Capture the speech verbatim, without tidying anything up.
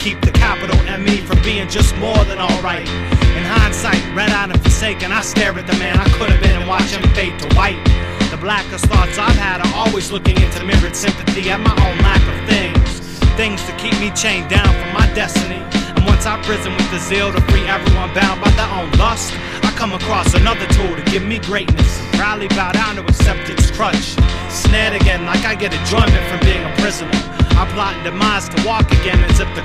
keep the capital M E from being just more than alright. In hindsight, red-eyed and forsaken, I stare at the man I could have been and watch him fade to white. The blackest thoughts I've had are always looking into mirrored sympathy at my own lack of things. Things to keep me chained down from my destiny. And once I've risen with the zeal to free everyone bound by their own lust, I come across another tool to give me greatness and proudly bow down to accept its crutch. Snared again like I get enjoyment from being a prisoner. I plot and demise to walk again as if the